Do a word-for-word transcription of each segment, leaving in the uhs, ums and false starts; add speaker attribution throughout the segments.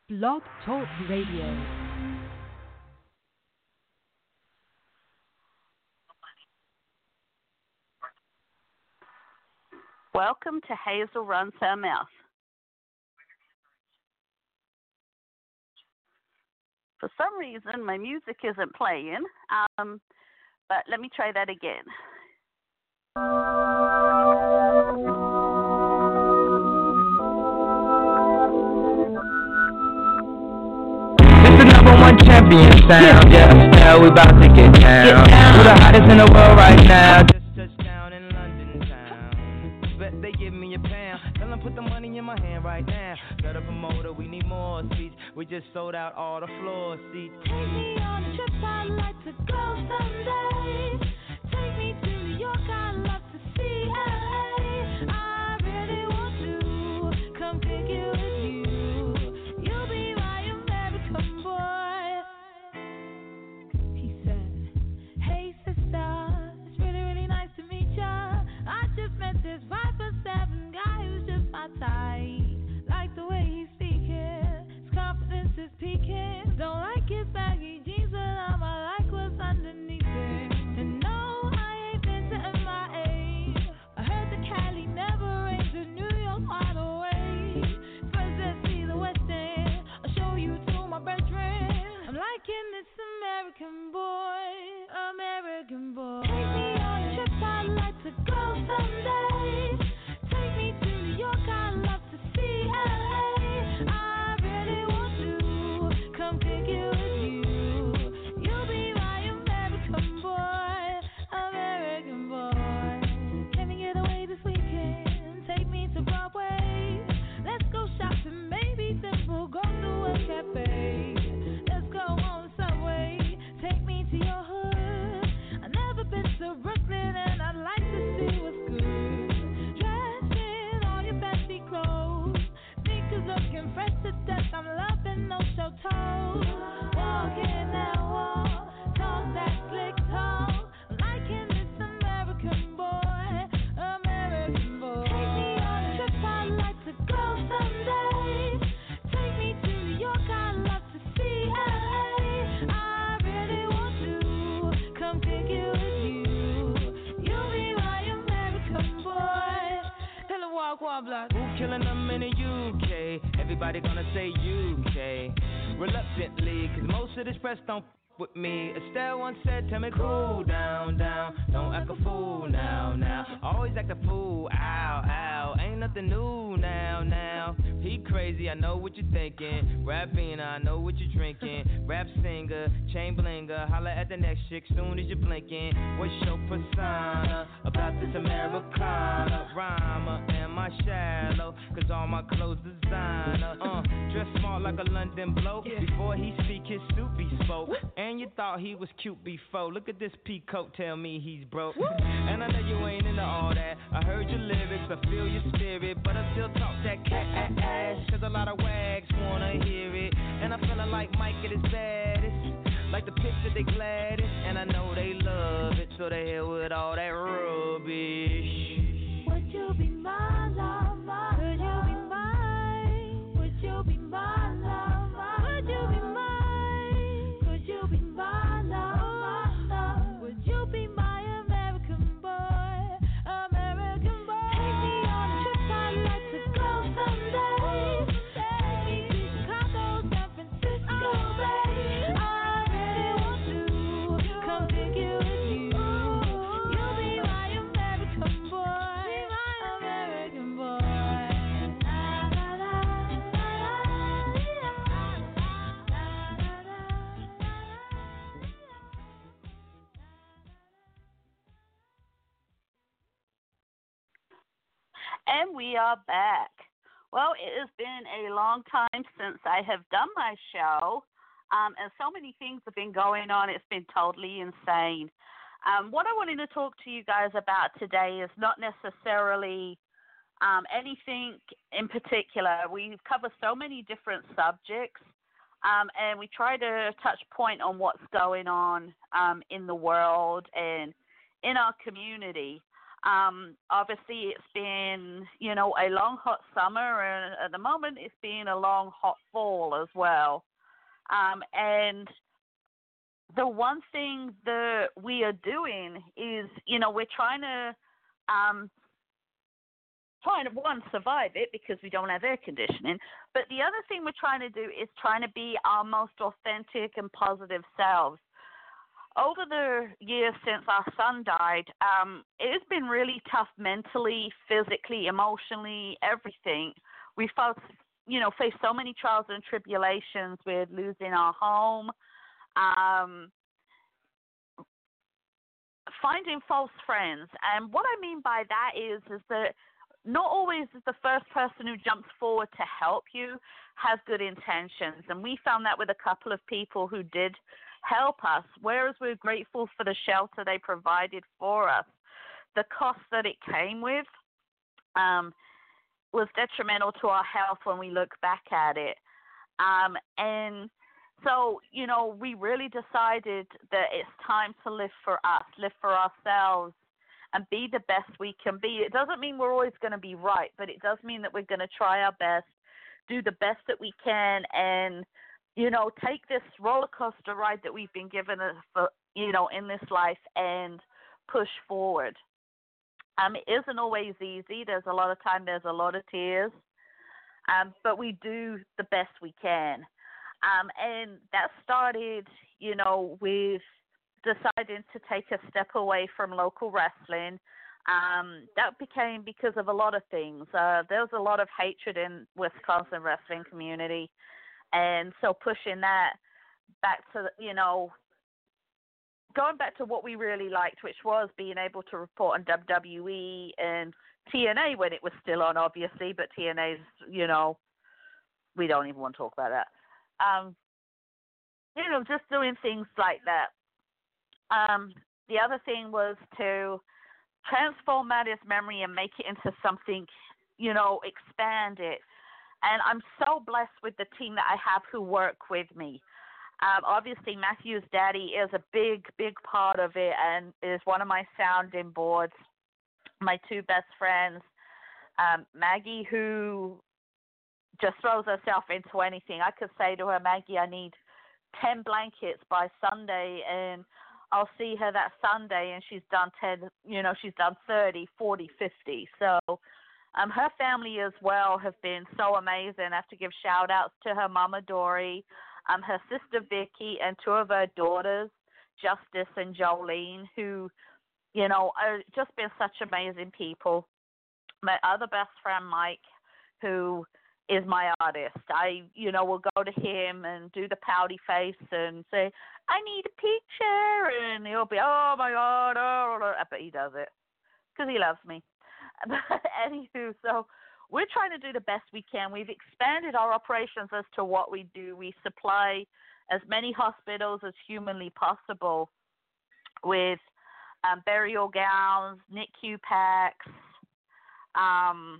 Speaker 1: Blog Talk Radio.
Speaker 2: Welcome to Hazel Runs Her Mouth. For some reason, my music isn't playing, um, but let me try that again.
Speaker 3: It's the number one champion sound, yeah, now we about to get down. We're the hottest in the world right now. Just touched down in London town. Bet they give me a pound. Tell them put the money in my hand right now. Got a promoter, we need more seats. We just sold out all the floor seats.
Speaker 4: Take me on a trip, I'd like to go someday. Take me to New York, I'd love to see L A. I really want to come pick you with you. You'll be my American boy. He said, hey sister, it's really, really nice to meet ya. I just met this five foot seven guy who's just my type. Like the way he's speaking, his confidence is peaking. Don't like his baggy jeans, but I'm I like what's underneath it. And no, I ain't been to M I A. I heard the Cali never rains in New York wide awake. First let's see the West End, I'll show you to my bedroom. I'm liking this American boy, American boy. Take me on a trip, I'd like to go someday. Take me to New York, I'd love to see L A. I really want to come pick you with you. You'll be my American boy, American boy. Can we get away this weekend? Take me to Broadway. Let's go shopping, maybe simple, go to a cafe. Let's go on the subway. Take me to your hood. I've never been to Brooklyn and I'd like to see what's good. Dressed in all your fancy clothes. Sneakers looking fresh to death. I'm loving no show toes. Walking that wall. Talk that slick talk. I'm liking this American boy. American boy. Take me on a trip, I'd like to go someday. Take me to New York, I'd love to see L A. I really want to come pick you with you. You'll be my American boy. Tell him walk one block.
Speaker 3: Who killing them in the U K? Everybody gonna say U K. Reluctantly, cause most of this press don't f- with me. Estelle once said, tell me cool down, down. Don't act a fool now, now. Always act a fool, ow, ow. Ain't nothing new now, now. He crazy, I know what you're thinking. Rapping, I know what you're drinking. Rap singer, chain blinger. Holla at the next chick soon as you're blinking. What's your persona about this Americana? Rhymer, am I shallow? Cause all my clothes designer. Uh, dress smart like a London bloke. Before he speak, his suit be spoke. And you thought he was cute before. Look at this peacoat, tell me he's broke. And I know you ain't into all that. I heard your lyrics, I feel your spirit. But I still talk that cat ass. Cause a lot of wags wanna hear it. And I'm feeling like Mike at his baddest. Like the picture they gladdest. And I know they love it. So they hell with all that rubbish.
Speaker 4: Would you be my lover? Could you be mine? Would you be my lover? Would you be mine? Could you be my lover? Would you be my American boy? American boy. Take me on a trip, I'd like to go someday. Take me to Chicago, San Francisco, Bay. I really want to come pick you with you. You'll be my American boy, American boy. La, la, la,
Speaker 2: And we are back. Well, it has been a long time since I have done my show, um, and so many things have been going on. It's been totally insane. Um, what I wanted to talk to you guys about today is not necessarily um, anything in particular. We cover so many different subjects, um, and we try to touch point on what's going on um, in the world and in our community. Um, obviously, it's been, you know, a long, hot summer, and at the moment, it's been a long, hot fall as well. Um, and the one thing that we are doing is, you know, we're trying to, um, trying to, one, survive it because we don't have air conditioning. But the other thing we're trying to do is trying to be our most authentic and positive selves. Over the years since our son died, um, it's been really tough mentally, physically, emotionally, everything. We felt, you know, faced so many trials and tribulations with losing our home, um, finding false friends. And what I mean by that is, is that not always is the first person who jumps forward to help you has good intentions. And we found that with a couple of people who did help us, whereas we're grateful for the shelter they provided for us, the cost that it came with um, was detrimental to our health when we look back at it. Um, and so, you know, we really decided that it's time to live for us, live for ourselves, and be the best we can be. It doesn't mean we're always going to be right, but it does mean that we're going to try our best, do the best that we can, and you know, take this roller coaster ride that we've been given, for, you know, in this life and push forward. Um, it isn't always easy. There's a lot of time. There's a lot of tears. Um, but we do the best we can. Um, and that started, you know, with deciding to take a step away from local wrestling. Um, that became because of a lot of things. Uh, there was a lot of hatred in Wisconsin wrestling community. And so pushing that back to, you know, going back to what we really liked, which was being able to report on W W E and T N A when it was still on, obviously, but T N A's, you know, we don't even want to talk about that. Um, you know, just doing things like that. Um, the other thing was to transform Maddie's memory and make it into something, you know, expand it. And I'm so blessed with the team that I have who work with me. Um, obviously, Matthew's daddy is a big, big part of it and is one of my sounding boards. My two best friends, um, Maggie, who just throws herself into anything. I could say to her, Maggie, I need ten blankets by Sunday, and I'll see her that Sunday, and she's done ten, you know, she's done thirty, forty, fifty. So Um, her family as well have been so amazing. I have to give shout-outs to her mama, Dory, um, her sister, Vicky, and two of her daughters, Justice and Jolene, who, you know, are just been such amazing people. My other best friend, Mike, who is my artist. I, you know, will go to him and do the pouty face and say, I need a picture, and he'll be, oh, my God, oh, but he does it because he loves me. But anywho, so we're trying to do the best we can. We've expanded our operations as to what we do. We supply as many hospitals as humanly possible with um, burial gowns, N I C U packs, um,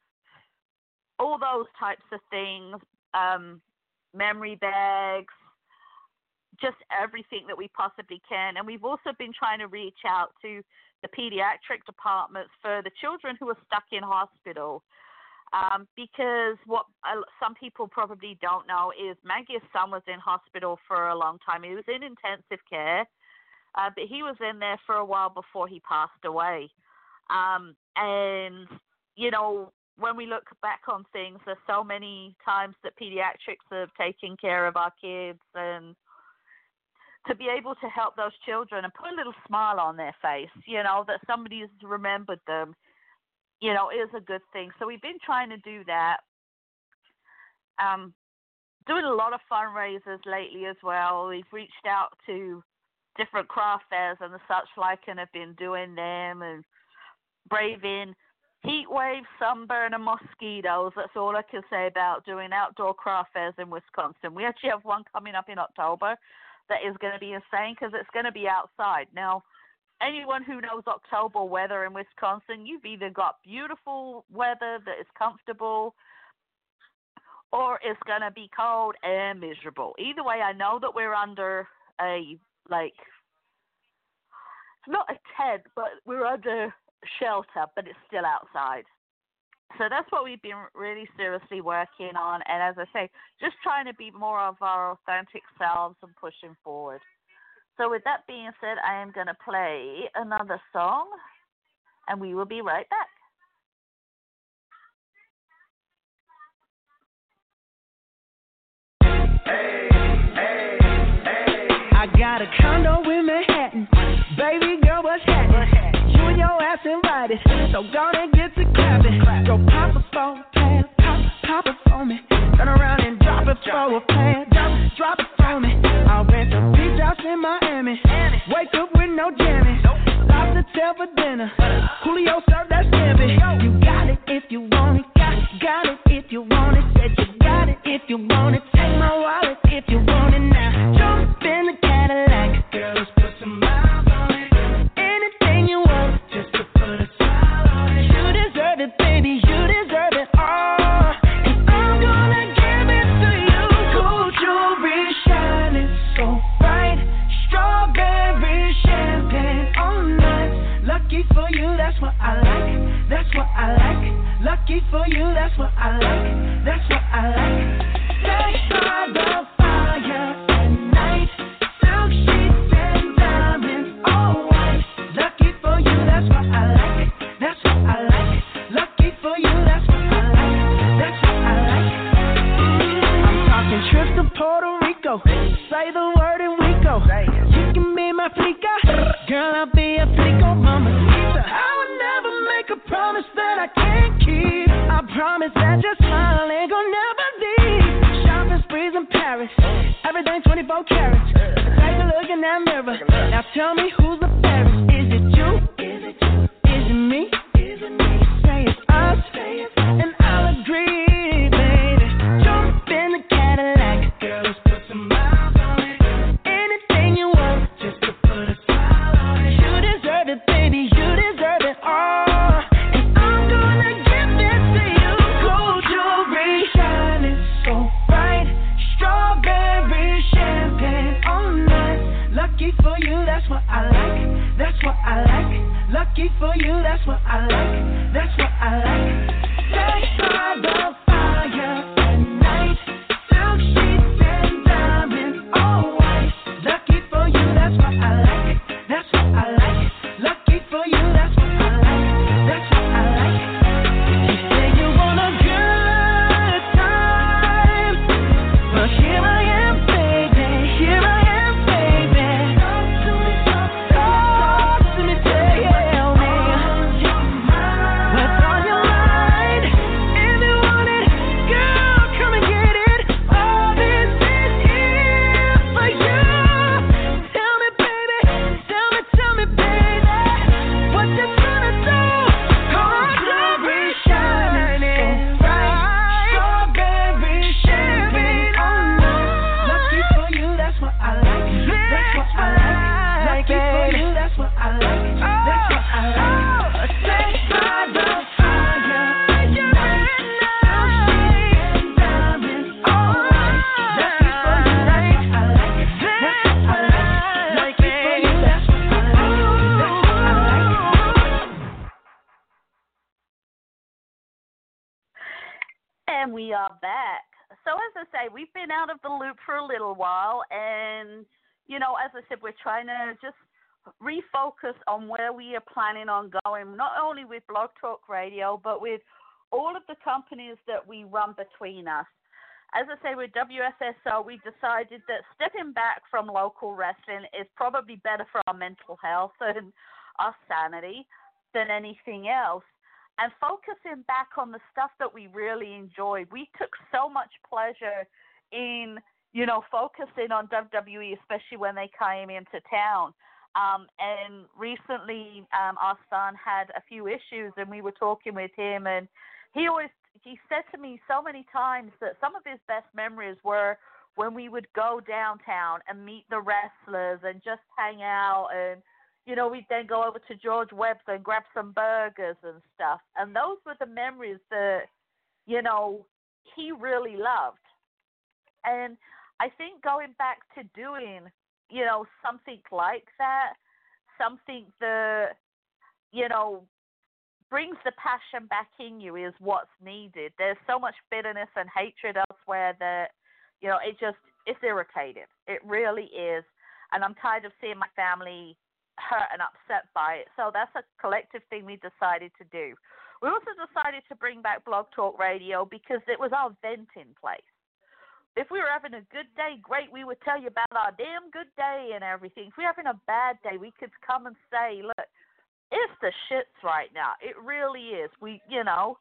Speaker 2: all those types of things, um, memory bags, just everything that we possibly can. And we've also been trying to reach out to the pediatric departments for the children who are stuck in hospital. Um, because what uh, some people probably don't know is Maggie's son was in hospital for a long time. He was in intensive care, uh, but he was in there for a while before he passed away. Um, and, you know, when we look back on things, there's so many times that pediatrics have taken care of our kids, and to be able to help those children and put a little smile on their face, you know, that somebody's remembered them, you know, is a good thing. So we've been trying to do that. Um, doing a lot of fundraisers lately as well. We've reached out to different craft fairs and the such like and have been doing them and braving heat waves, sunburn, and mosquitoes. That's all I can say about doing outdoor craft fairs in Wisconsin. We actually have one coming up in October that is going to be insane because it's going to be outside. Now, anyone who knows October weather in Wisconsin, you've either got beautiful weather that is comfortable or it's going to be cold and miserable. Either way, I know that we're under a, like, it's not a tent, but we're under shelter, but it's still outside. So that's what we've been really seriously working on. And as I say, just trying to be more of our authentic selves and pushing forward. So with that being said, I am going to play another song, and we will be right back.
Speaker 5: Hey, hey, hey. I got a condo in Manhattan. Baby girl, what's happening? You and your ass invited, so go and get to clapping. Go pop a phone, plan, pop, pop it for me. Turn around and drop it for a plan, drop, drop it for me. I'll rent a beach house in Miami. Wake up with no jammies. Lobster tail for dinner. Julio served that scampi. You got it if you want it. Got, got it if you want it. Said you got it if you want it. Take my wallet if you want it now. Jump in the Cadillac. Girl, let's put some miles on it. Anything you want, just to put a smile on it. You deserve it, baby. You deserve it all. And I'm gonna give it to you. Gold jewelry shining so bright. Strawberry champagne all night. Lucky for you, that's what I like. That's what I like. Lucky for you, that's what I like. That's what I like. Stay by the fire at night. Silk sheets and diamonds all white. Lucky for you, that's what I like. That's what I like. Lucky for you, that's what I like. That's what I like. I'm talking trips to Puerto Rico. Say the word and we go. You can be my flica. Girl, I'll be a flico, mamacita. I would never make a promise that I can't keep. I promise that your smile ain't gonna never leave. Shopping sprees in Paris, everything twenty-four carats. Take a look in that mirror. Now tell me who's the fairest. Is it you? Is it you? Is it me? Is it me? Say it's us, and I'll agree, baby. Jump in the Cadillac. Girl, let's put some miles on it. Anything you want, just to put a smile on it. You deserve it, baby. You deserve it all. And I'm gonna give it to you. Gold jewelry shining so bright. Strawberry champagne all night. Lucky for you, that's what I like. That's what I like. Lucky for you, that's what I like. That's what I like. Stay by the fire at night. Silk sheets and diamonds all white. Lucky for you, that's what I like. That's what I like. Lucky for you, that's what I like. That's what I like. You say you want a good time, but here I am, baby. Here I am, baby. Talk to me, talk to me, tell me what's on your mind. If you want it, girl, come and get it. All this is here for you. Tell me, baby, tell me, tell me, baby, what you gonna do? Gold jewelry shining bright. Strawberry champagne all night. Lucky for you, that's what I like. That's what I like. Lucky for you, that's what I like. That's what I like. Stay by the fire at night. Silk sheets and diamonds all white. Lucky for you, that's what I like. That's what I like. Lucky for you, that's what I like. That's what I like.
Speaker 2: And we are back. So as I say, we've been out of the loop for a little while, and, you know, as I said, we're trying to just refocus on where we are planning on going, not only with Blog Talk Radio, but with all of the companies that we run between us. As I say, with W S S O, we decided that stepping back from local wrestling is probably better for our mental health and our sanity than anything else. And focusing back on the stuff that we really enjoyed. We took so much pleasure in, you know, focusing on W W E, especially when they came into town. Um, and recently, um, our son had a few issues, and we were talking with him, and he always he said to me so many times that some of his best memories were when we would go downtown and meet the wrestlers and just hang out, and you know, we'd then go over to George Webb's and grab some burgers and stuff. And those were the memories that, you know, he really loved. And I think going back to doing, you know, something like that, something that, you know, brings the passion back in you is what's needed. There's so much bitterness and hatred elsewhere that, you know, it just, it's irritating. It really is. And I'm tired of seeing my family hurt and upset by it. So that's a collective thing we decided to do. We also decided to bring back Blog Talk Radio because it was our venting place. If we were having a good day, great, we would tell you about our damn good day and everything. If we were having a bad day, we could come and say, look, it's the shits right now. It really is. We, you know,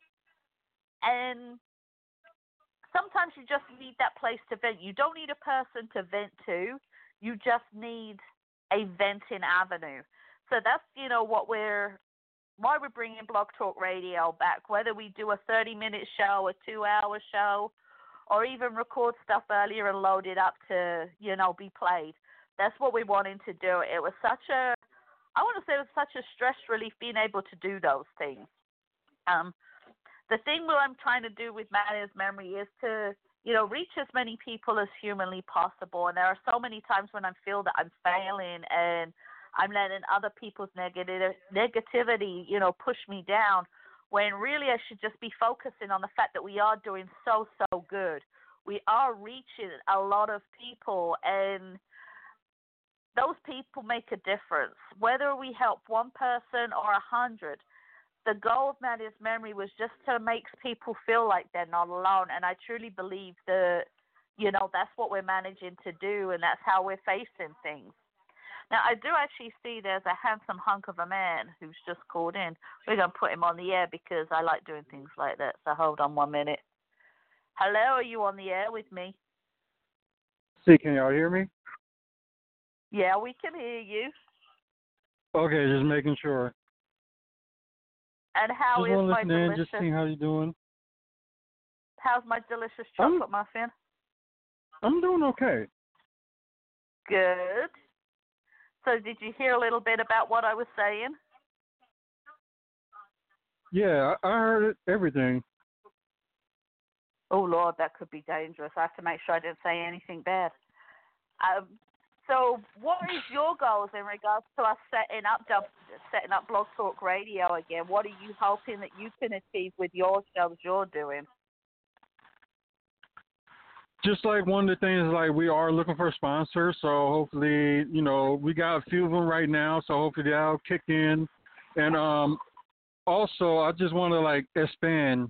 Speaker 2: and sometimes you just need that place to vent. You don't need a person to vent to. You just need a venting avenue. So that's, you know, what we're, why we're bringing Blog Talk Radio back, whether we do a thirty-minute show, a two-hour show, or even record stuff earlier and load it up to, you know, be played. That's what we wanted to do. It was such a, I want to say it was such a stress relief being able to do those things. Um, the thing that I'm trying to do with Matters Memory is to, you know, reach as many people as humanly possible. And there are so many times when I feel that I'm failing and I'm letting other people's negative negativity, you know, push me down, when really I should just be focusing on the fact that we are doing so, so good. We are reaching a lot of people, and those people make a difference. Whether we help one person or a hundred, the goal of Matters Memory was just to make people feel like they're not alone, and I truly believe that, you know, that's what we're managing to do, and that's how we're facing things. Now, I do actually see there's a handsome hunk of a man who's just called in. We're going to put him on the air because I like doing things like that, so hold on one minute. Hello, are you on the air with me?
Speaker 6: See, can y'all hear me?
Speaker 2: Yeah, we can hear you.
Speaker 6: Okay, just making sure.
Speaker 2: And how
Speaker 6: just
Speaker 2: is
Speaker 6: want to
Speaker 2: my
Speaker 6: listen
Speaker 2: delicious...
Speaker 6: in, just seeing how you doing.
Speaker 2: How's my delicious chocolate
Speaker 6: I'm,
Speaker 2: muffin?
Speaker 6: I'm doing okay.
Speaker 2: Good. So did you hear a little bit about what I was saying?
Speaker 6: Yeah, I, I heard it, everything.
Speaker 2: Oh, Lord, that could be dangerous. I have to make sure I didn't say anything bad. Um, so what is your goals in regards to us setting up setting up Blog Talk Radio again? What are you hoping that you can achieve with your shows you're doing?
Speaker 6: Just like one of the things, like we are looking for sponsors, so hopefully, you know, we got a few of them right now, so hopefully that'll kick in. And um, also, I just want to like expand.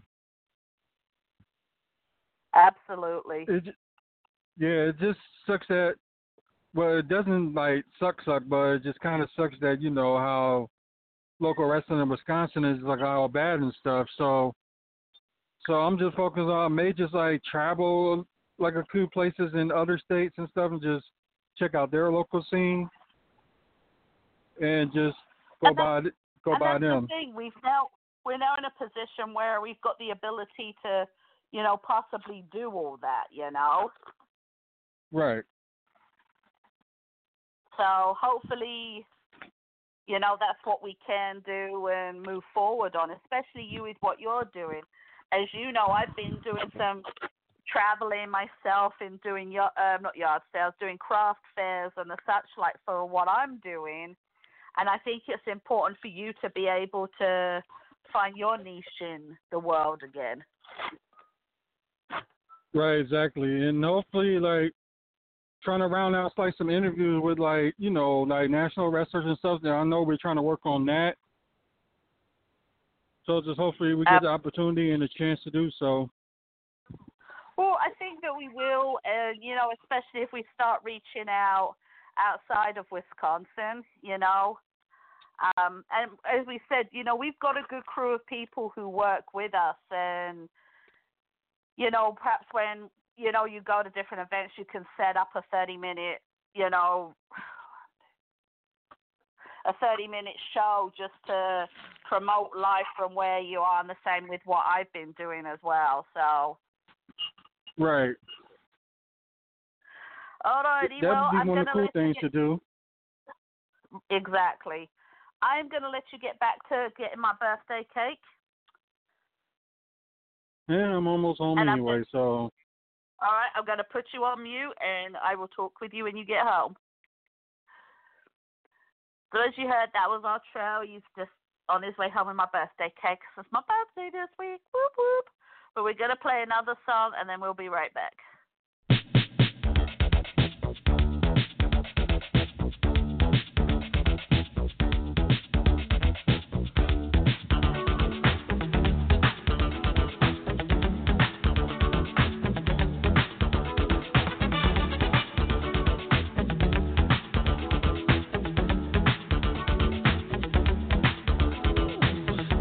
Speaker 2: Absolutely.
Speaker 6: It, yeah, it just sucks that, well, it doesn't like suck, suck, but it just kind of sucks that, you know, how local wrestling in Wisconsin is like all bad and stuff. So, so I'm just focused on, may just like travel like a few places in other states and stuff and just check out their local scene and just go
Speaker 2: and
Speaker 6: by go
Speaker 2: and
Speaker 6: by
Speaker 2: that's
Speaker 6: them.
Speaker 2: The thing. We've now we're now in a position where we've got the ability to, you know, possibly do all that, you know.
Speaker 6: Right.
Speaker 2: So hopefully, you know, that's what we can do and move forward on, especially you with what you're doing. As you know, I've been doing some traveling myself and doing, uh, not yard sales, doing craft fairs and the such like for what I'm doing. And I think it's important for you to be able to find your niche in the world again.
Speaker 6: Right, exactly. And hopefully, like, trying to round out, like, some interviews with, like, you know, like, national wrestlers and stuff. That I know we're trying to work on that. So just hopefully we get the opportunity and the chance to do so.
Speaker 2: Well, I think that we will, uh, you know, especially if we start reaching out outside of Wisconsin, you know. Um, and as we said, you know, we've got a good crew of people who work with us. And, you know, perhaps when, you know, you go to different events, you can set up a thirty-minute, you know, a thirty-minute show just to promote life from where you are, and the same with what I've been doing as well. So.
Speaker 6: Right.
Speaker 2: All righty.
Speaker 6: That
Speaker 2: Well,
Speaker 6: would be
Speaker 2: I'm
Speaker 6: one of
Speaker 2: going
Speaker 6: the cool
Speaker 2: to
Speaker 6: things
Speaker 2: get...
Speaker 6: to do.
Speaker 2: Exactly. I'm going to let you get back to getting my birthday cake.
Speaker 6: Yeah, I'm almost home
Speaker 2: and
Speaker 6: anyway,
Speaker 2: gonna...
Speaker 6: so.
Speaker 2: All right, I'm going to put you on mute, and I will talk with you when you get home. So as you heard, that was our trail. You just on his way home with my birthday cake. It's my birthday this week. Whoop, whoop. But we're going to play another song, and then we'll be right back.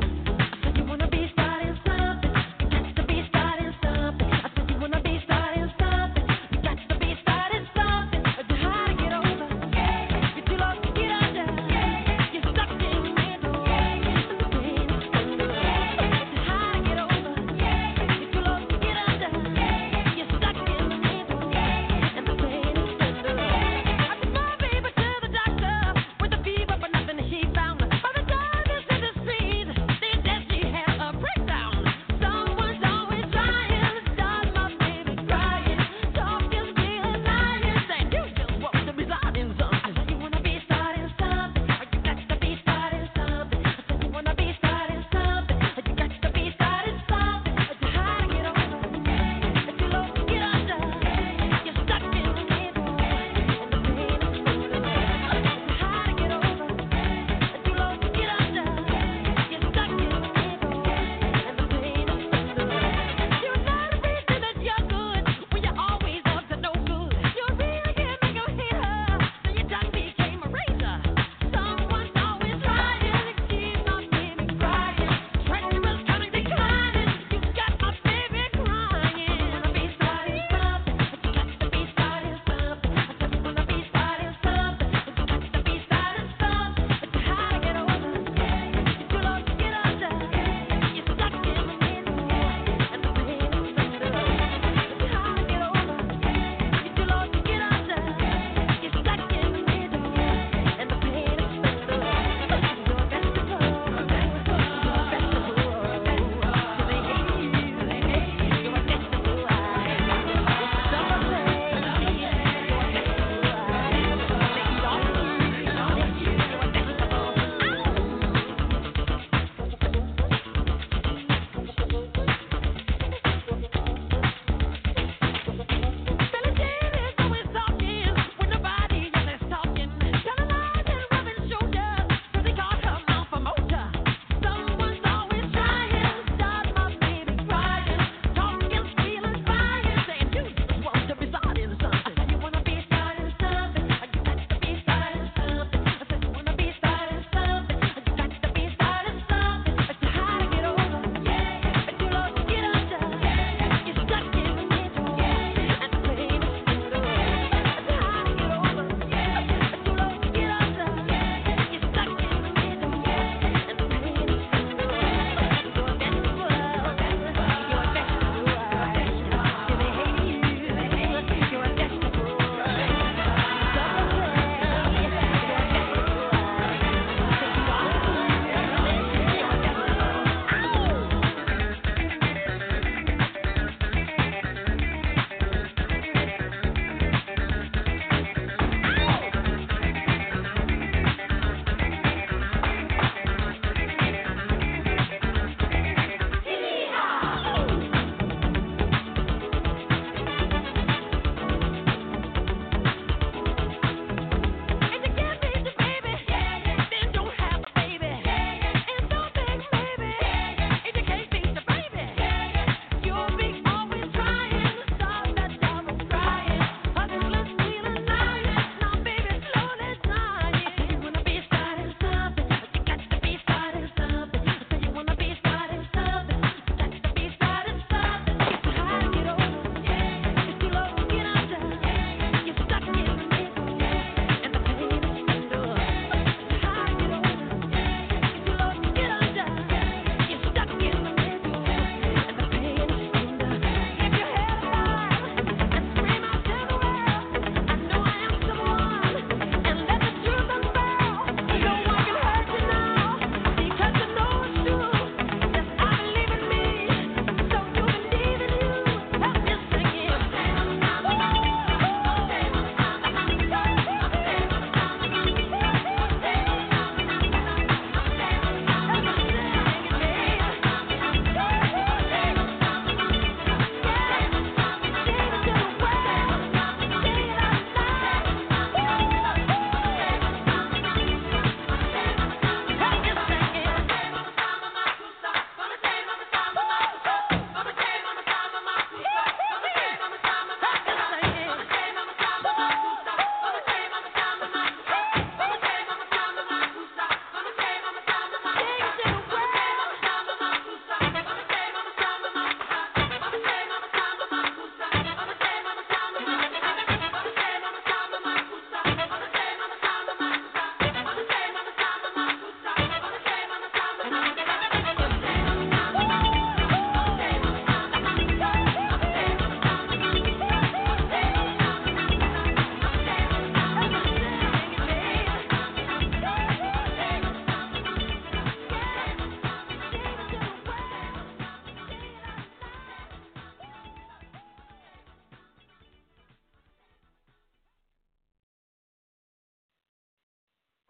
Speaker 4: You wanna be starting something,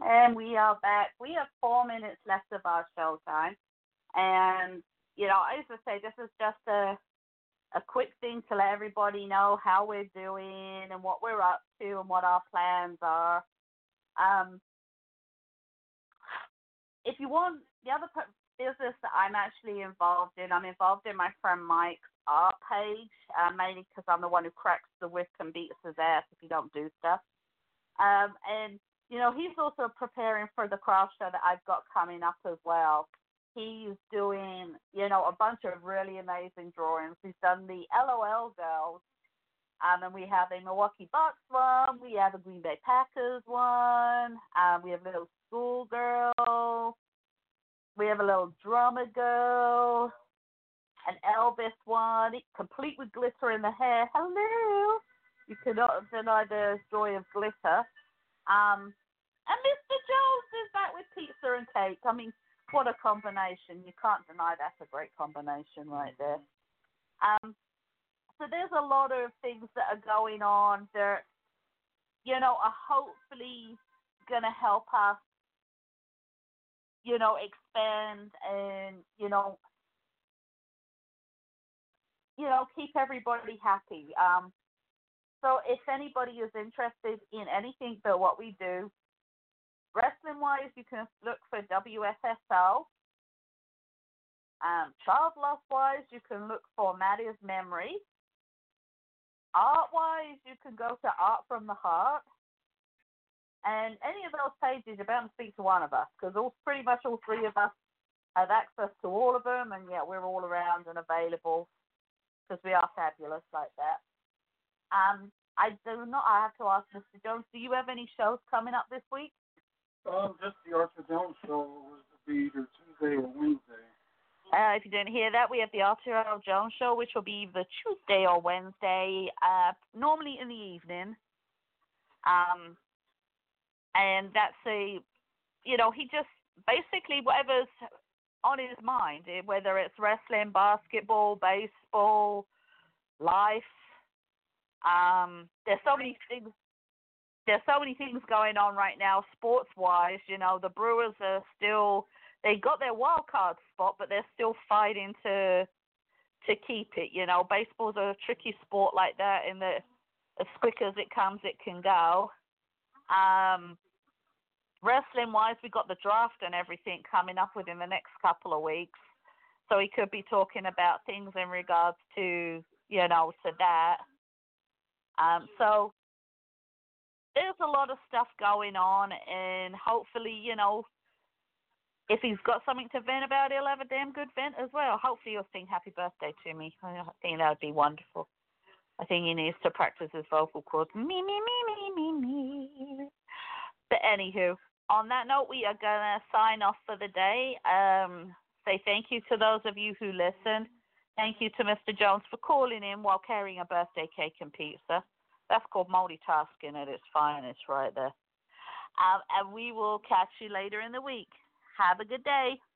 Speaker 2: And we are back. We have four minutes left of our show time. And, you know, as I say, this is just a a quick thing to let everybody know how we're doing and what we're up to and what our plans are. Um, if you want, the other business that I'm actually involved in, I'm involved in my friend Mike's art page, uh, mainly because I'm the one who cracks the whip and beats his ass if you don't do stuff. Um, and, you know, he's also preparing for the craft show that I've got coming up as well. He's doing, you know, a bunch of really amazing drawings. He's done the L O L Girls, um, and we have a Milwaukee Bucks one. We have a Green Bay Packers one. Um, we have a little schoolgirl. We have a little drummer girl. An Elvis one, complete with glitter in the hair. Hello. You cannot deny the joy of glitter. Um, and Mister Jones is back with pizza and cake. I mean, what a combination. You can't deny that's a great combination right there. Um, so there's a lot of things that are going on that, you know, are hopefully going to help us, you know, expand and, you know, you know, keep everybody happy. Um, so if anybody is interested in anything but what we do, wrestling-wise, you can look for W F S O. Um, child love-wise, you can look for Maddie's Memory. Art-wise, you can go to Art from the Heart. And any of those pages, you're bound to speak to one of us, because all, pretty much all three of us have access to all of them, and, yeah, we're all around and available, because we are fabulous like that. Um, I do not, I have to ask Mister Jones, do you have any shows coming up this week?
Speaker 6: Um, just the Arthur Jones show was to be either Tuesday or Wednesday.
Speaker 2: Uh, if you didn't hear that, we have the Arthur L. Jones show, which will be either Tuesday or Wednesday, uh, normally in the evening. Um, and that's a, you know, he just basically whatever's on his mind, whether it's wrestling, basketball, baseball, life. Um, there's so many things. There's so many things going on right now, sports-wise. You know, the Brewers are still, they got their wild card spot, but they're still fighting to to keep it. You know, baseball's a tricky sport like that, in that as quick as it comes, it can go. Um, wrestling-wise, we got the draft and everything coming up within the next couple of weeks, so he could be talking about things in regards to, you know, to that. Um, so. There's a lot of stuff going on, and hopefully, you know, if he's got something to vent about, he'll have a damn good vent as well. Hopefully he'll sing happy birthday to me. I think that would be wonderful. I think he needs to practice his vocal cords. Me, me, me, me, me, me. But anywho, on that note, we are going to sign off for the day. Um, say thank you to those of you who listened. Thank you to Mister Jones for calling in while carrying a birthday cake and pizza. That's called multitasking at its finest right there. Um, and we will catch you later in the week. Have a good day.